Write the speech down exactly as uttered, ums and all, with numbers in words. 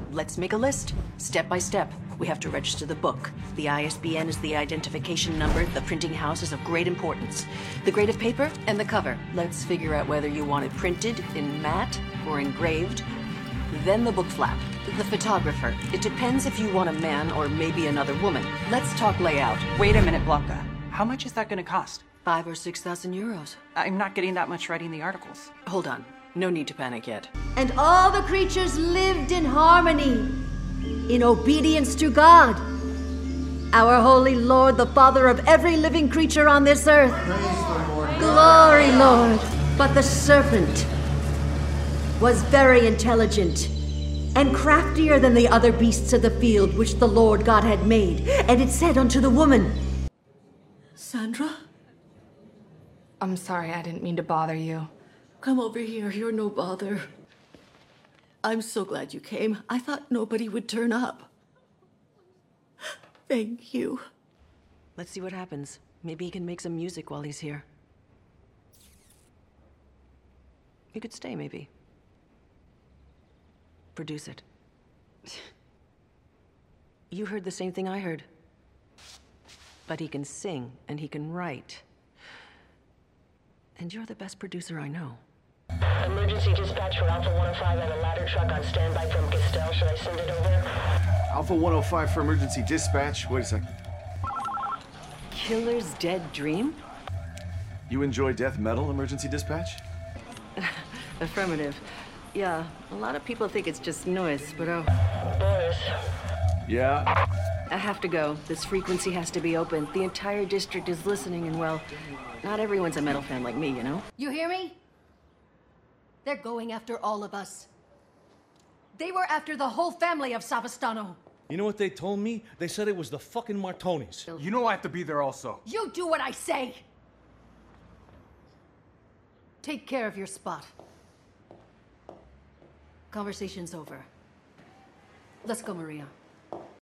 let's make a list. Step by step. We have to register the book. The I S B N is the identification number. The printing house is of great importance. The grade of paper and the cover. Let's figure out whether you want it printed in matte or engraved. Then the book flap. The photographer. It depends if you want a man or maybe another woman. Let's talk layout. Wait a minute, Blanca. How much is that gonna cost? Five or six thousand euros. I'm not getting that much writing the articles. Hold on. No need to panic yet. And all the creatures lived in harmony, in obedience to God, our holy Lord, the Father of every living creature on this earth. Glory, Lord. But the serpent was very intelligent and craftier than the other beasts of the field which the Lord God had made. And it said unto the woman, Sandra? I'm sorry, I didn't mean to bother you. Come over here, you're no bother. I'm so glad you came. I thought nobody would turn up. Thank you. Let's see what happens. Maybe he can make some music while he's here. You could stay, maybe. Produce it. You heard the same thing I heard. But he can sing, and he can write. And you're the best producer I know. Emergency dispatch for Alpha one oh five and a ladder truck on standby from Gestel. Should I send it over? Alpha one oh five for emergency dispatch. Wait a second. Killer's dead dream? You enjoy death metal, emergency dispatch? Affirmative. Yeah, a lot of people think it's just noise, but oh. Boris. Yeah? I have to go. This frequency has to be open. The entire district is listening, and well, not everyone's a metal fan like me, you know? you hear me? They're going after all of us. They were after the whole family of Savastano. You know what they told me? They said it was the fucking Martonis. You know I have to be there also. You do what I say! Take care of your spot. Conversation's over. Let's go, Maria.